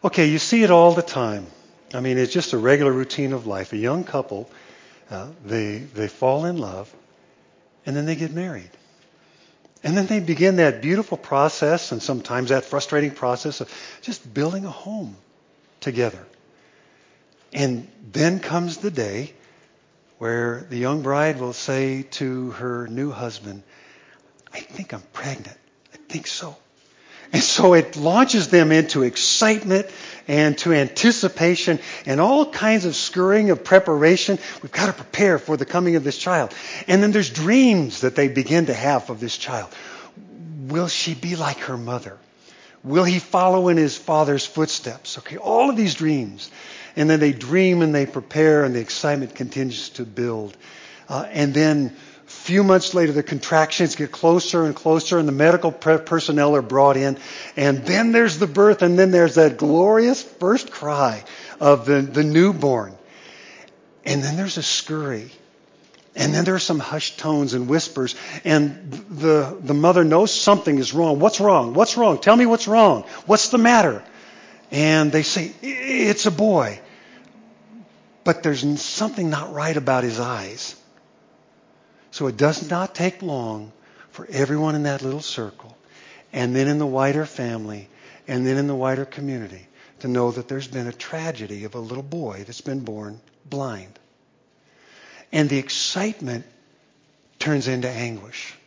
Okay, you see it all the time. I mean, it's just a regular routine of life. A young couple, they fall in love, and then they get married. And then they begin that beautiful process, and sometimes that frustrating process of just building a home together. And then comes the day where the young bride will say to her new husband, I think I'm pregnant. I think so. And so it launches them into excitement and to anticipation and all kinds of scurrying of preparation. We've got to prepare for the coming of this child. And then there's dreams that they begin to have of this child. Will she be like her mother? Will he follow in his father's footsteps? Okay, all of these dreams. And then they dream and they prepare and the excitement continues to build. And then a few months later, the contractions get closer and closer and the medical personnel are brought in. And then there's the birth and then there's that glorious first cry of the newborn. And then there's a scurry. And then there are some hushed tones and whispers. And the mother knows something is wrong. What's wrong? What's wrong? Tell me what's wrong. What's the matter? And they say, it's a boy. But there's something not right about his eyes. So it does not take long for everyone in that little circle, and then in the wider family, and then in the wider community, to know that there's been a tragedy of a little boy that's been born blind. And the excitement turns into anguish.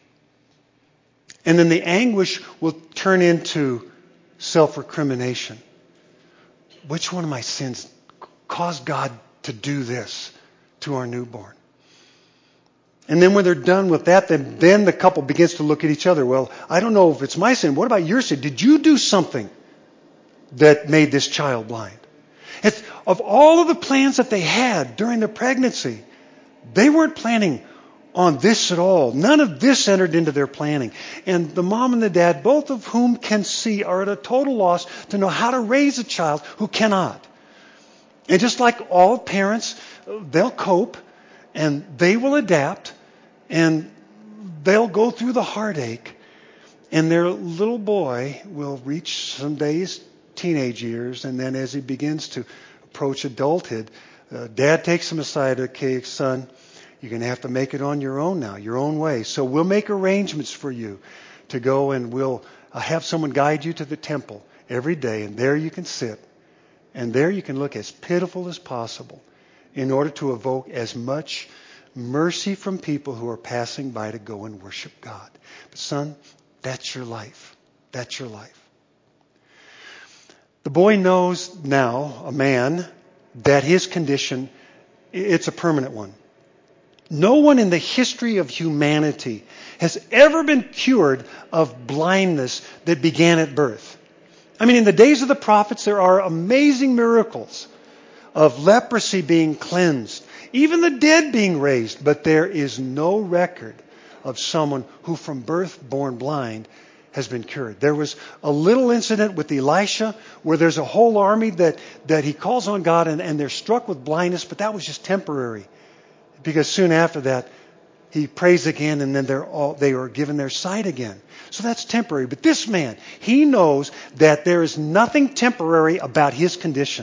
And then the anguish will turn into self-recrimination. Which one of my sins caused God to do this to our newborn? And then when they're done with that, then the couple begins to look at each other. Well, I don't know if it's my sin. What about your sin? Did you do something that made this child blind? Of all of the plans that they had during the pregnancy, they weren't planning on this at all. None of this entered into their planning. And the mom and the dad, both of whom can see, are at a total loss to know how to raise a child who cannot. And just like all parents, they'll cope and they will adapt and they'll go through the heartache, and their little boy will reach someday his teenage years, and then as he begins to approach adulthood, Dad takes him aside. Okay, son, you're going to have to make it on your own now, your own way. So we'll make arrangements for you to go, and we'll have someone guide you to the temple every day, and there you can sit, and there you can look as pitiful as possible in order to evoke as much mercy from people who are passing by to go and worship God. But son, that's your life. That's your life. The boy knows now, a man, that his condition, it's a permanent one. No one in the history of humanity has ever been cured of blindness that began at birth. I mean, in the days of the prophets, there are amazing miracles of leprosy being cleansed, even the dead being raised, but there is no record of someone who from birth born blind has been cured. There was a little incident with Elisha where there's a whole army that he calls on God and they're struck with blindness, but that was just temporary, because soon after that he prays again and then they are given their sight again. So that's temporary. But this man, he knows that there is nothing temporary about his condition.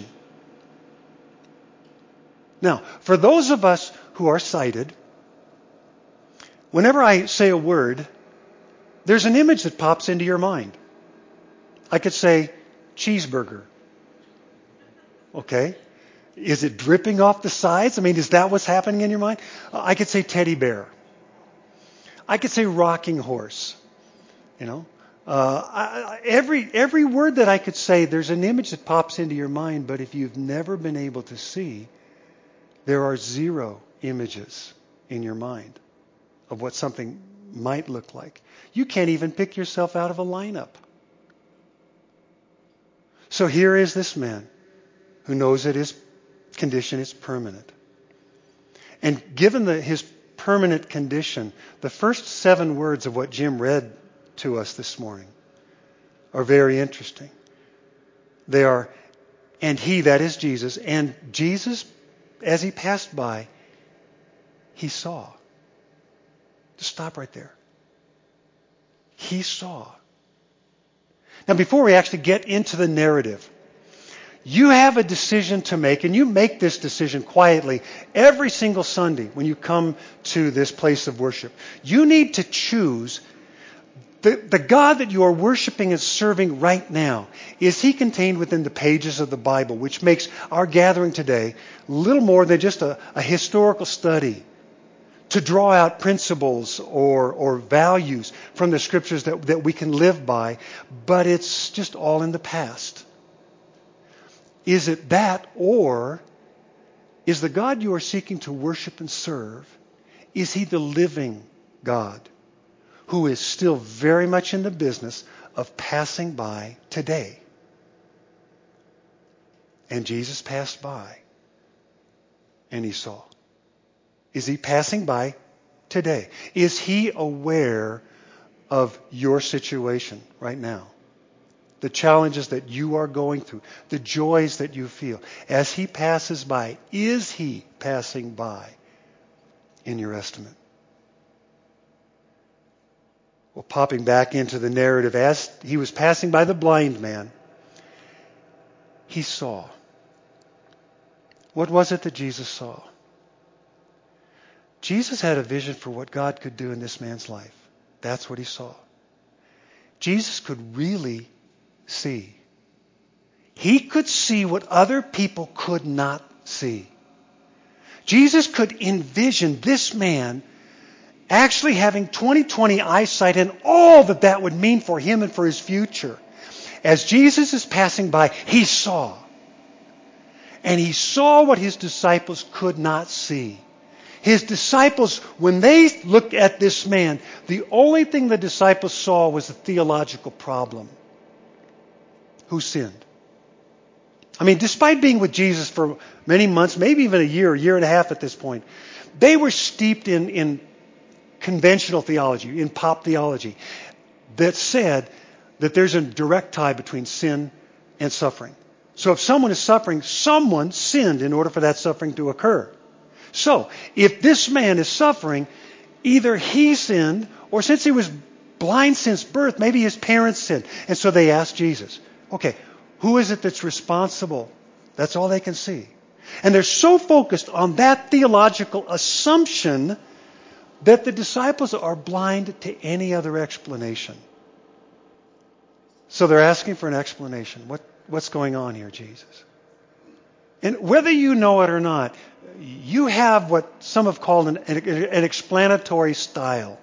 Now, for those of us who are sighted, whenever I say a word, there's an image that pops into your mind. I could say cheeseburger. Okay? Is it dripping off the sides? I mean, is that what's happening in your mind? I could say teddy bear. I could say rocking horse. You know? Every word that I could say, there's an image that pops into your mind, but if you've never been able to see, there are 0 images in your mind of what something might look like. You can't even pick yourself out of a lineup. So here is this man who knows that his condition is permanent. And given his permanent condition, the first 7 words of what Jim read to us this morning are very interesting. They are, and he, that is Jesus, and Jesus, as he passed by, he saw. Just stop right there. He saw. Now, before we actually get into the narrative, You have a decision to make, and you make this decision quietly every single Sunday when you come to this place of worship. You need to choose the God that you are worshiping and serving right now. Is He contained within the pages of the Bible, which makes our gathering today little more than just a historical study to draw out principles or values from the Scriptures that we can live by, but it's just all in the past. Is it that, or is the God you are seeking to worship and serve, is He the living God who is still very much in the business of passing by today? And Jesus passed by and He saw. Is He passing by today? Is He aware of your situation right now? The challenges that you are going through, the joys that you feel. As He passes by, is He passing by in your estimate? Well, popping back into the narrative, as He was passing by the blind man, He saw. What was it that Jesus saw? Jesus had a vision for what God could do in this man's life. That's what He saw. Jesus could really see. He could see what other people could not see. Jesus could envision this man actually having 20/20 eyesight and all that that would mean for him and for his future. As Jesus is passing by, He saw. And He saw what His disciples could not see. His disciples, when they looked at this man, the only thing the disciples saw was a theological problem. Who sinned? I mean, despite being with Jesus for many months, maybe even a year and a half at this point, they were steeped in conventional theology, in pop theology, that said that there's a direct tie between sin and suffering. So if someone is suffering, someone sinned in order for that suffering to occur. So if this man is suffering, either he sinned, or since he was blind since birth, maybe his parents sinned. And so they asked Jesus, okay, who is it that's responsible? That's all they can see. And they're so focused on that theological assumption that the disciples are blind to any other explanation. So they're asking for an explanation. What's going on here, Jesus? And whether you know it or not, you have what some have called an explanatory style.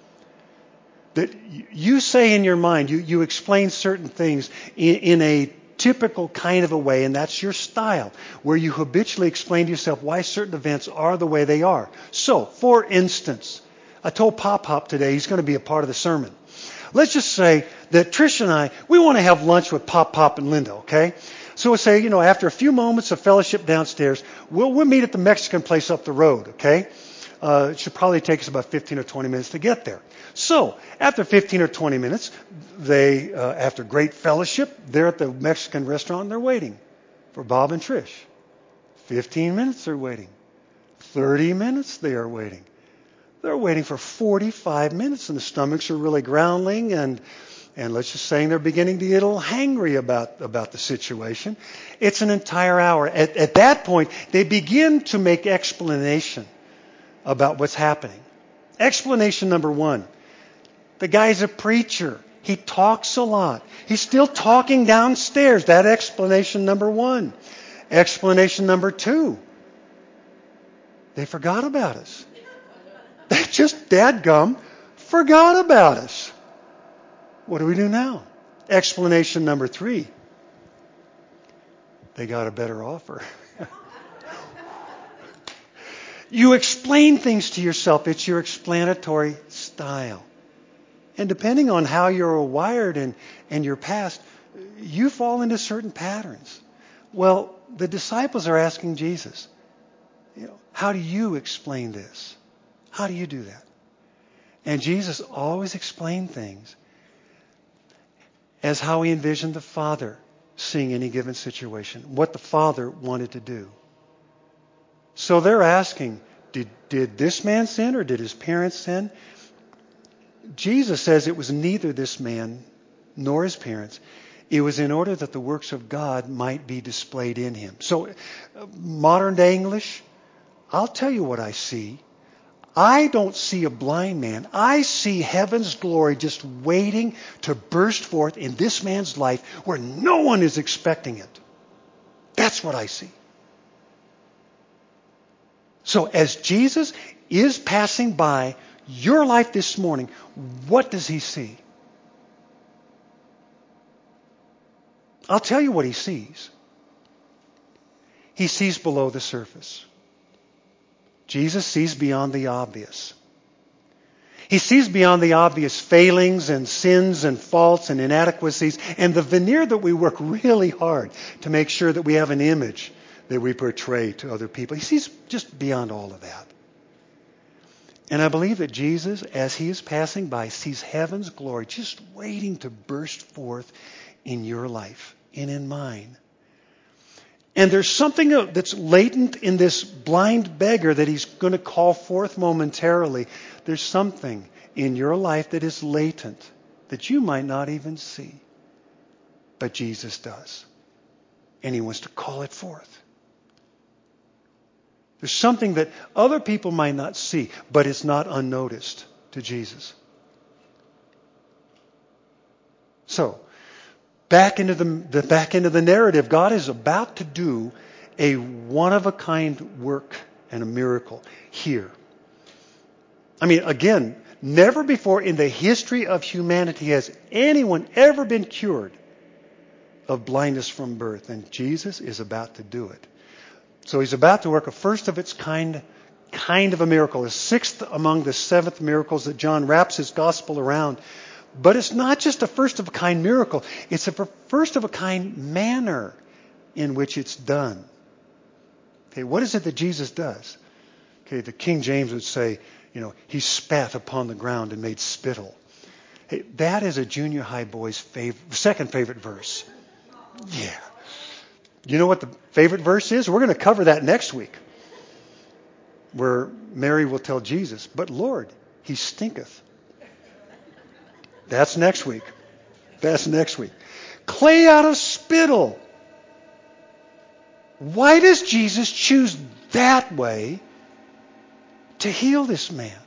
That you say in your mind, you explain certain things in a typical kind of a way, and that's your style, where you habitually explain to yourself why certain events are the way they are. So, for instance, I told Pop today he's going to be a part of the sermon. Let's just say that Trish and I, we want to have lunch with Pop and Linda, okay? So we'll say, after a few moments of fellowship downstairs, we'll meet at the Mexican place up the road, okay? It should probably take us about 15 or 20 minutes to get there. So, after 15 or 20 minutes, they, after great fellowship, they're at the Mexican restaurant and they're waiting for Bob and Trish. 15 minutes they're waiting. 30 minutes they are waiting. They're waiting for 45 minutes and the stomachs are really growling and let's just say they're beginning to get a little hangry about the situation. It's an entire hour. At that point, they begin to make explanation about what's happening. Explanation number one. The guy's a preacher. He talks a lot. He's still talking downstairs. That explanation number one. Explanation number two. They forgot about us. They just dadgum forgot about us. What do we do now? Explanation number three. They got a better offer. You explain things to yourself. It's your explanatory style. And depending on how you're wired and your past, you fall into certain patterns. Well, the disciples are asking Jesus, how do you explain this? How do you do that? And Jesus always explained things as how He envisioned the Father seeing any given situation, what the Father wanted to do. So they're asking, did this man sin or did his parents sin? Jesus says it was neither this man nor his parents. It was in order that the works of God might be displayed in him. So, modern day English, I'll tell you what I see. I don't see a blind man. I see heaven's glory just waiting to burst forth in this man's life where no one is expecting it. That's what I see. So as Jesus is passing by your life this morning, what does he see? I'll tell you what he sees. He sees below the surface. Jesus sees beyond the obvious. He sees beyond the obvious failings and sins and faults and inadequacies and the veneer that we work really hard to make sure that we have an image that we portray to other people. He sees just beyond all of that. And I believe that Jesus, as he is passing by, sees heaven's glory just waiting to burst forth in your life and in mine. And there's something that's latent in this blind beggar that he's going to call forth momentarily. There's something in your life that is latent that you might not even see. But Jesus does. And he wants to call it forth. There's something that other people might not see, but it's not unnoticed to Jesus. So, back into the narrative, God is about to do a one-of-a-kind work and a miracle here. I mean, again, never before in the history of humanity has anyone ever been cured of blindness from birth, and Jesus is about to do it. So he's about to work a first of its kind of a miracle, a sixth among the 7 miracles that John wraps his gospel around. But it's not just a first-of-a-kind miracle. It's a first-of-a-kind manner in which it's done. Okay, what is it that Jesus does? Okay, the King James would say, he spat upon the ground and made spittle. Hey, that is a junior high boy's second favorite verse. Yeah. You know what the favorite verse is? We're going to cover that next week. Where Mary will tell Jesus, but Lord, he stinketh. That's next week. Clay out of spittle. Why does Jesus choose that way to heal this man?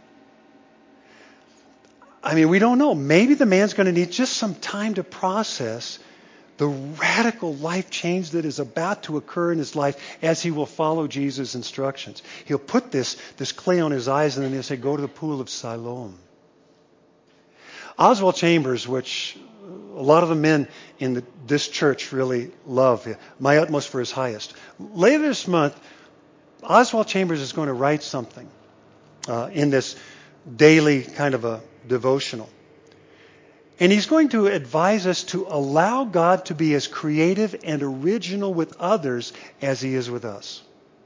I mean, we don't know. Maybe the man's going to need just some time to process the radical life change that is about to occur in his life as he will follow Jesus' instructions. He'll put this clay on his eyes and then he'll say, go to the pool of Siloam. Oswald Chambers, which a lot of the men in this church really love, my utmost for his highest. Later this month, Oswald Chambers is going to write something in this daily kind of a devotional. And he's going to advise us to allow God to be as creative and original with others as he is with us.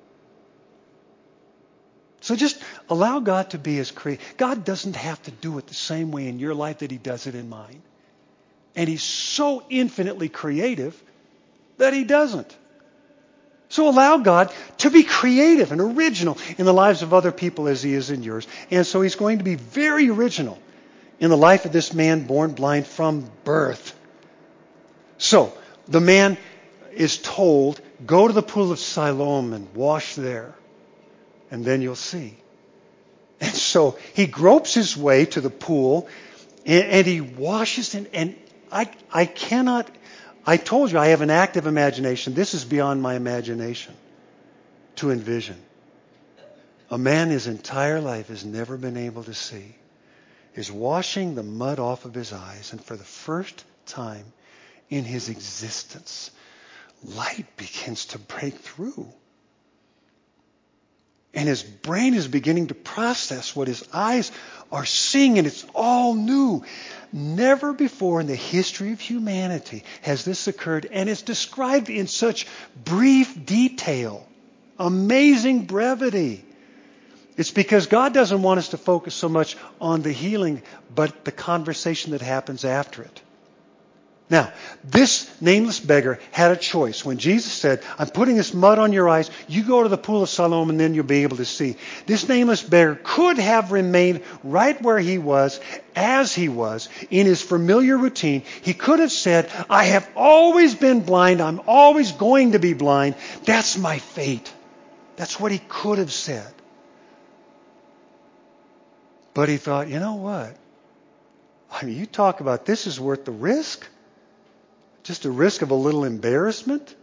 So just allow God to be as creative. God doesn't have to do it the same way in your life that he does it in mine. And he's so infinitely creative that he doesn't. So allow God to be creative and original in the lives of other people as he is in yours. And so he's going to be very original in the life of this man born blind from birth. So, the man is told, go to the pool of Siloam and wash there, and then you'll see. And so, he gropes his way to the pool, and he washes, and I told you I have an active imagination. This is beyond my imagination to envision. A man his entire life has never been able to see is washing the mud off of his eyes. And for the first time in his existence, light begins to break through. And his brain is beginning to process what his eyes are seeing, and it's all new. Never before in the history of humanity has this occurred, and it's described in such brief detail, amazing brevity. It's because God doesn't want us to focus so much on the healing, but the conversation that happens after it. Now, this nameless beggar had a choice. When Jesus said, I'm putting this mud on your eyes, you go to the pool of Siloam and then you'll be able to see. This nameless beggar could have remained right where he was, as he was, in his familiar routine. He could have said, I have always been blind. I'm always going to be blind. That's my fate. That's what he could have said. But he thought, you know what? I mean, you talk about this is worth the risk. Just a risk of a little embarrassment.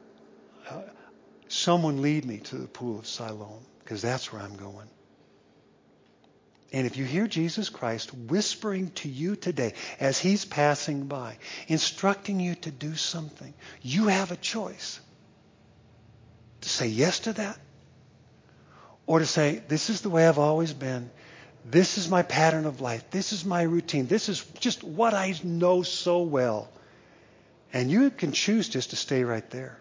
Someone lead me to the pool of Siloam, because that's where I'm going. And if you hear Jesus Christ whispering to you today as he's passing by, instructing you to do something, you have a choice. To say yes to that, or to say, this is the way I've always been. This is my pattern of life. This is my routine. This is just what I know so well. And you can choose just to stay right there.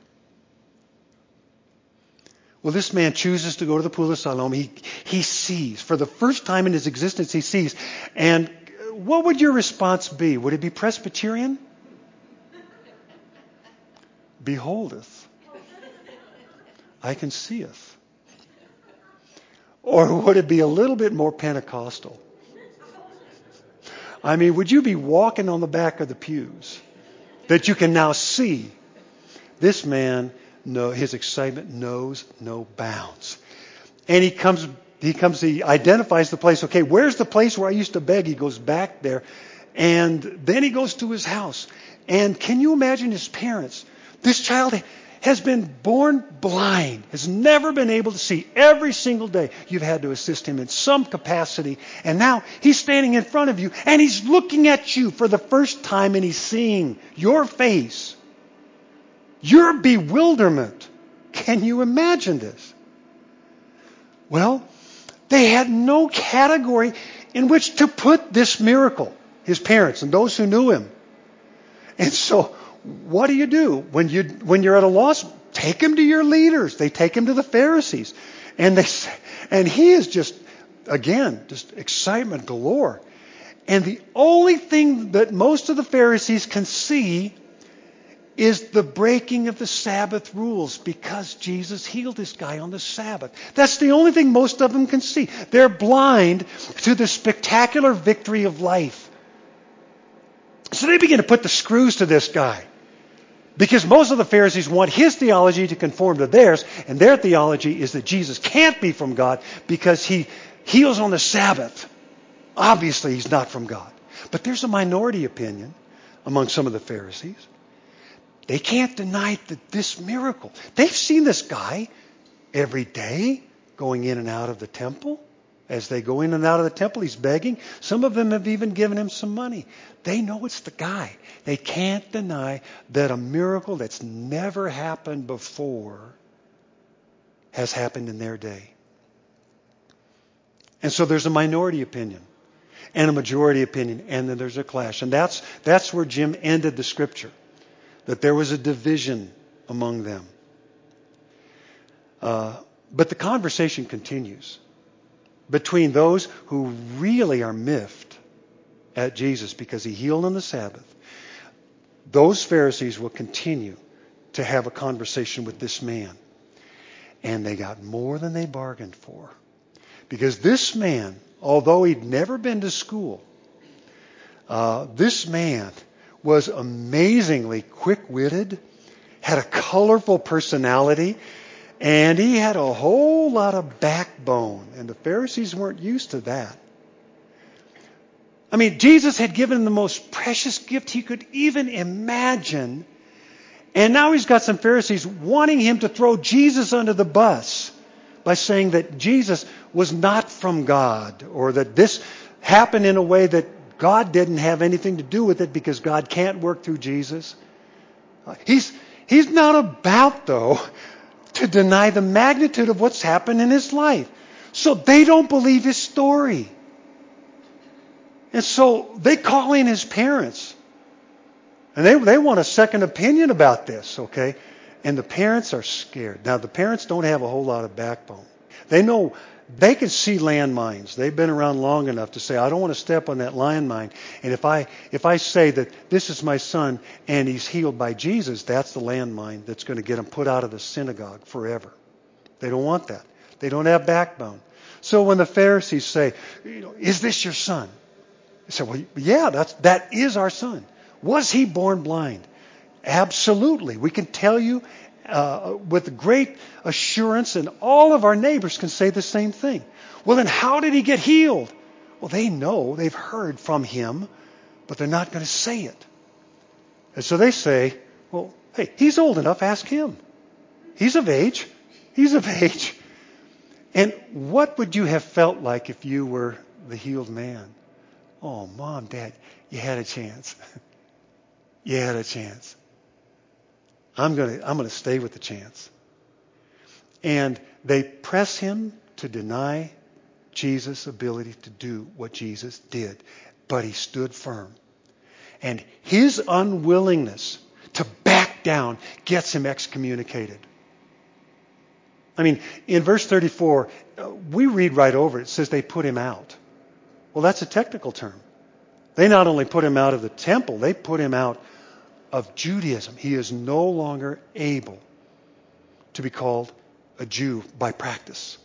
Well, this man chooses to go to the pool of Siloam. He sees. For the first time in his existence, he sees. And what would your response be? Would it be Presbyterian? Beholdeth. I can seeth. Or would it be a little bit more Pentecostal? I mean, would you be walking on the back of the pews? That you can now see. This man, his excitement knows no bounds. And he identifies the place. Okay, where's the place where I used to beg? He goes back there. And then he goes to his house. And can you imagine his parents? This child has been born blind, has never been able to see. Every single day you've had to assist him in some capacity. And now he's standing in front of you and he's looking at you for the first time and he's seeing your face. Your bewilderment. Can you imagine this? Well, they had no category in which to put this miracle, his parents and those who knew him. And so what do? When you're at a loss, take him to your leaders. They take him to the Pharisees. And he is just excitement galore. And the only thing that most of the Pharisees can see is the breaking of the Sabbath rules, because Jesus healed this guy on the Sabbath. That's the only thing most of them can see. They're blind to the spectacular victory of life. So they begin to put the screws to this guy. Because most of the Pharisees want his theology to conform to theirs, and their theology is that Jesus can't be from God because he heals on the Sabbath. Obviously, he's not from God. But there's a minority opinion among some of the Pharisees. They can't deny that this miracle. They've seen this guy every day going in and out of the temple. As they go in and out of the temple, he's begging. Some of them have even given him some money. They know it's the guy. They can't deny that a miracle that's never happened before has happened in their day. And so there's a minority opinion and a majority opinion, and then there's a clash. And that's where Jim ended the scripture, that there was a division among them. But the conversation continues between those who really are miffed at Jesus because he healed on the Sabbath. Those Pharisees will continue to have a conversation with this man. And they got more than they bargained for. Because this man, although he'd never been to school, this man was amazingly quick-witted, had a colorful personality, and he had a whole lot of backbone. And the Pharisees weren't used to that. I mean, Jesus had given him the most precious gift he could even imagine. And now he's got some Pharisees wanting him to throw Jesus under the bus by saying that Jesus was not from God, or that this happened in a way that God didn't have anything to do with it because God can't work through Jesus. He's not about, though, to deny the magnitude of what's happened in his life. So they don't believe his story. And so they call in his parents. And they want a second opinion about this, okay? And the parents are scared. Now, the parents don't have a whole lot of backbone. They know they can see landmines. They've been around long enough to say, I don't want to step on that landmine. And if I say that this is my son and he's healed by Jesus, that's the landmine that's going to get him put out of the synagogue forever. They don't want that. They don't have backbone. So when the Pharisees say, is this your son? They say, well, yeah, that is our son. Was he born blind? Absolutely. We can tell you with great assurance, and all of our neighbors can say the same thing. Well, then how did he get healed? Well, they know, they've heard from him, but they're not going to say it. And so they say, well, hey, he's old enough, ask him. He's of age. He's of age. And what would you have felt like if you were the healed man? Oh, Mom, Dad, you had a chance. You had a chance. I'm going to stay with the chance. And they press him to deny Jesus' ability to do what Jesus did. But he stood firm. And his unwillingness to back down gets him excommunicated. I mean, in verse 34, we read right over it. It says they put him out. Well, that's a technical term. They not only put him out of the temple, they put him out of Judaism. He is no longer able to be called a Jew by practice.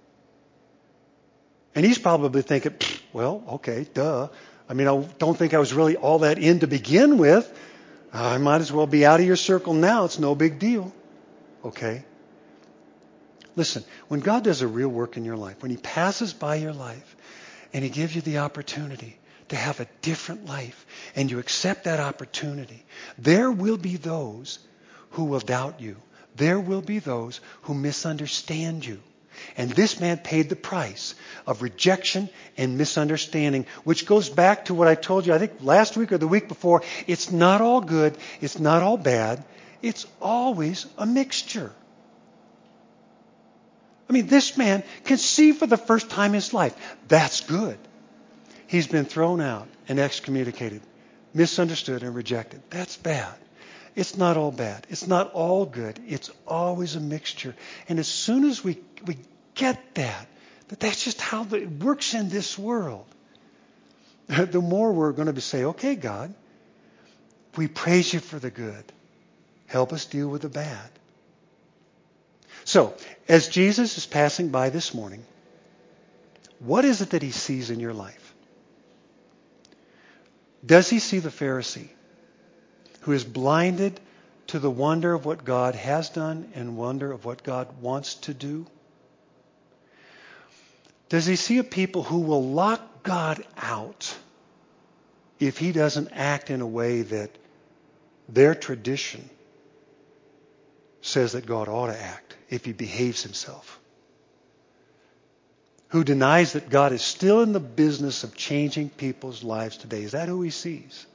And he's probably thinking, well, okay, duh. I mean, I don't think I was really all that in to begin with. I might as well be out of your circle now. It's no big deal. Okay? Listen, when God does a real work in your life, when he passes by your life and he gives you the opportunity to have a different life, and you accept that opportunity, there will be those who will doubt you. There will be those who misunderstand you. And this man paid the price of rejection and misunderstanding, which goes back to what I told you, I think last week or the week before. It's not all good. It's not all bad. It's always a mixture. I mean, this man can see for the first time in his life. That's good. He's been thrown out and excommunicated, misunderstood and rejected. That's bad. It's not all bad. It's not all good. It's always a mixture. And as soon as we get that's just how it works in this world, the more we're going to say, okay, God, we praise you for the good. Help us deal with the bad. So, as Jesus is passing by this morning, what is it that he sees in your life? Does he see the Pharisee who is blinded to the wonder of what God has done and wonder of what God wants to do? Does he see a people who will lock God out if he doesn't act in a way that their tradition says that God ought to act, if he behaves himself? Who denies that God is still in the business of changing people's lives today? Is that who he sees?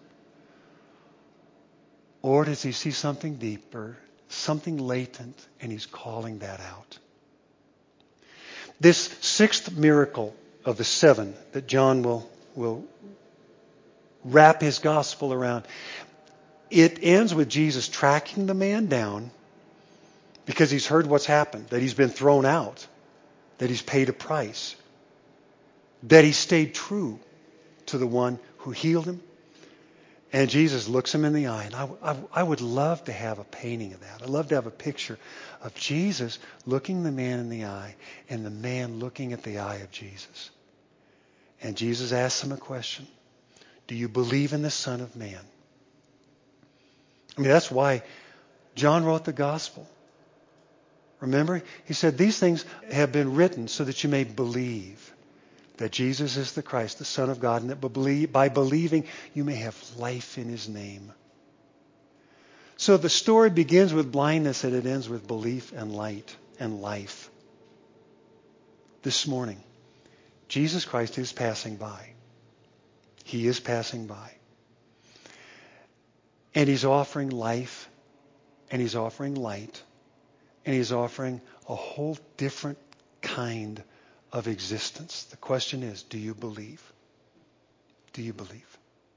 Or does he see something deeper, something latent, and he's calling that out? This sixth miracle of the seven that John will wrap his gospel around, it ends with Jesus tracking the man down because he's heard what's happened, that he's been thrown out, that he's paid a price, that he stayed true to the one who healed him. And Jesus looks him in the eye. And I would love to have a painting of that. I'd love to have a picture of Jesus looking the man in the eye and the man looking at the eye of Jesus. And Jesus asks him a question. Do you believe in the Son of Man? I mean, that's why John wrote the gospel. Remember, he said, these things have been written so that you may believe that Jesus is the Christ, the Son of God, and that by believing you may have life in his name. So the story begins with blindness and it ends with belief and light and life. This morning, Jesus Christ is passing by. He is passing by. And he's offering life, and he's offering light, and he's offering a whole different kind of existence. The question is, do you believe? Do you believe?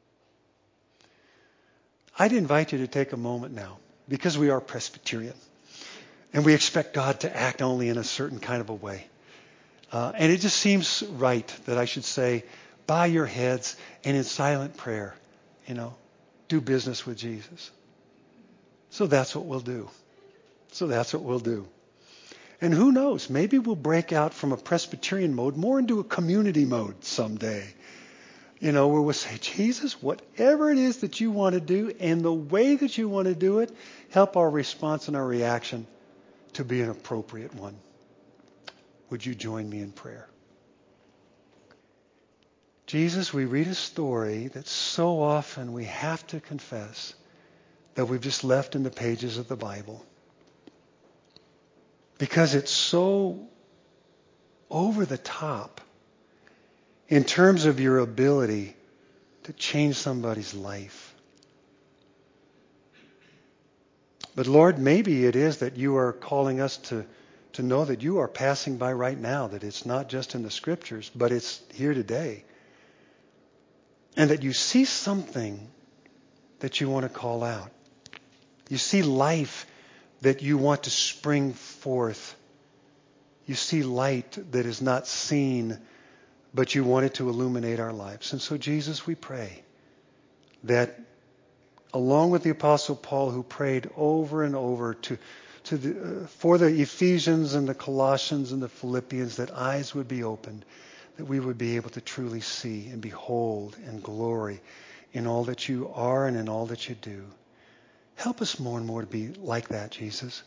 I'd invite you to take a moment now, because we are Presbyterian, and we expect God to act only in a certain kind of a way. And it just seems right that I should say, bow your heads and in silent prayer, do business with Jesus. So that's what we'll do. And who knows, maybe we'll break out from a Presbyterian mode more into a community mode someday. Where we'll say, Jesus, whatever it is that you want to do and the way that you want to do it, help our response and our reaction to be an appropriate one. Would you join me in prayer? Jesus, we read a story that so often we have to confess that we've just left in the pages of the Bible. Because it's so over the top in terms of your ability to change somebody's life. But Lord, maybe it is that you are calling us to know that you are passing by right now, that it's not just in the Scriptures, but it's here today. And that you see something that you want to call out. You see life that you want to spring forth. You see light that is not seen, but you want it to illuminate our lives. And so, Jesus, we pray that along with the Apostle Paul, who prayed over and over for the Ephesians and the Colossians and the Philippians, that eyes would be opened, that we would be able to truly see and behold and glory in all that you are and in all that you do. Help us more and more to be like that, Jesus.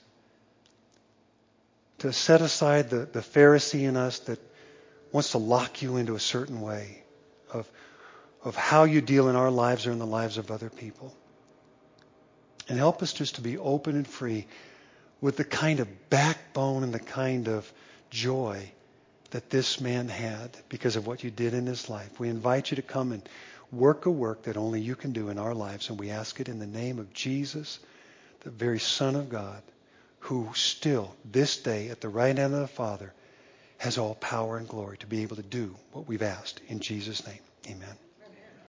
To set aside the Pharisee in us that wants to lock you into a certain way of how you deal in our lives or in the lives of other people. And help us just to be open and free with the kind of backbone and the kind of joy that this man had because of what you did in his life. We invite you to come and work a work that only you can do in our lives. And we ask it in the name of Jesus, the very Son of God, who still, this day, at the right hand of the Father, has all power and glory to be able to do what we've asked. In Jesus' name, amen.